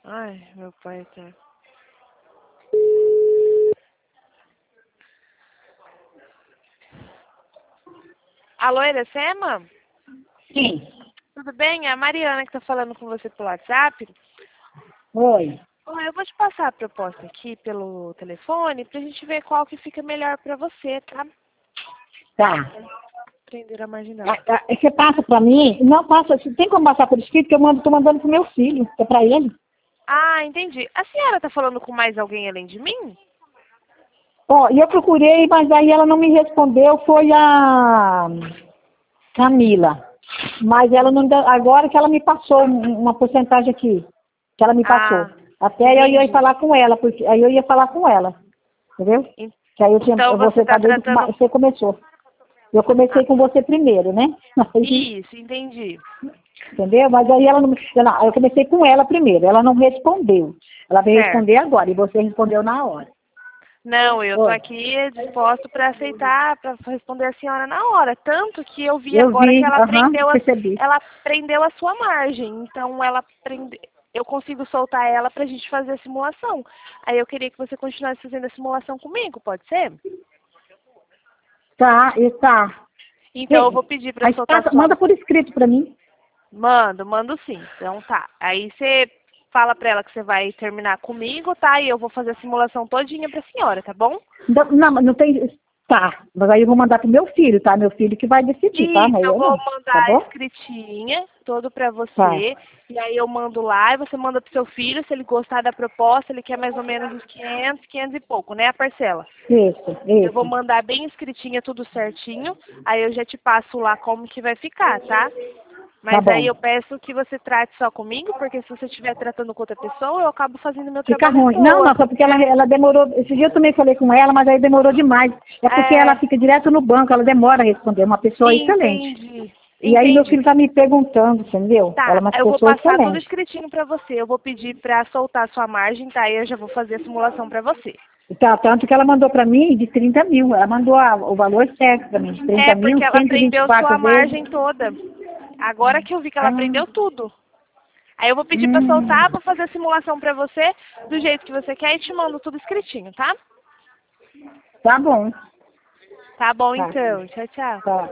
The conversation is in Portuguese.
Ai, meu pai tá. Alô, Iracema? Sim. Tudo bem? É a Mariana que tá falando com você pelo WhatsApp. Oi. Bom, eu vou te passar a proposta aqui pelo telefone pra gente ver qual que fica melhor pra você, tá? Tá. Prender a marginal. Você passa pra mim? Não, passa. Tem como passar por escrito? Que tô mandando pro meu filho, que é pra ele. Ah, entendi. A senhora tá falando com mais alguém além de mim? Ó, e eu procurei, mas aí ela não me respondeu, foi a Camila. Mas ela não deu, agora que ela me passou uma porcentagem aqui, que ela me passou. Ah, Até eu ia entendi. falar com ela, porque aí eu ia falar com ela, entendeu? En- Que aí Então você você tá tá desde que tratando... você começou. Eu Ah, comecei com você primeiro, né? Aí, isso, entendi. entendeu? Mas aí eu comecei com ela primeiro, ela não respondeu. Ela veio responder Certo. agora, e você respondeu na hora. Não, eu tô Oi, aqui disposto para aceitar, para responder a senhora na hora. Tanto que eu vi eu agora que vi, aham, percebi. ela prendeu a sua margem. Então eu consigo soltar ela para a gente fazer a simulação. Aí eu queria que você continuasse fazendo a simulação comigo, pode ser? Tá, e tá. Então eu vou pedir para soltar a sua. Manda por escrito para mim. Mando sim. Então tá. Aí você fala para ela que você vai terminar comigo, tá? E eu vou fazer a simulação todinha para a senhora, tá bom? Não tem. Tá, mas aí eu vou mandar pro meu filho, tá? Meu filho que vai decidir, tá? Isso, Mas eu eu vou não, tá mandar a bom? escritinha todo pra Tá, você. E aí eu mando lá e você manda pro seu filho, se ele gostar da proposta, ele quer mais ou menos uns 500 e pouco, né, a parcela. isso, Eu vou isso. mandar bem escritinha, tudo certinho. Aí eu já te passo lá como que vai ficar, tá? Tá Mas aí bom. eu peço que você trate só comigo, porque se você estiver tratando com outra pessoa, eu acabo fazendo meu Fica trabalho à ruim. Não, toa. só porque ela demorou. Esse dia eu também falei com ela, mas aí demorou demais. É porque ela É, fica direto no banco, ela demora a responder. É uma pessoa excelente. entendi. E aí meu Entendi. filho tá me perguntando, entendeu? Ela é Tá, uma eu vou pessoa passar tudo excelente. escritinho pra você. Eu vou pedir pra soltar sua margem, tá? E eu já vou fazer a simulação pra você. Tá, tanto que ela mandou para mim de 30 mil. Ela mandou o valor certo para mim, de É, 30 mil, porque ela cento e vinte e prendeu quatro sua vezes. margem toda. Agora que eu vi que ela Ah, prendeu tudo. Aí eu vou pedir pra soltar, vou fazer a simulação pra você do jeito que você quer e te mando tudo escritinho, tá? tá bom. Tá bom Tá, então. Tchau, tchau. tá.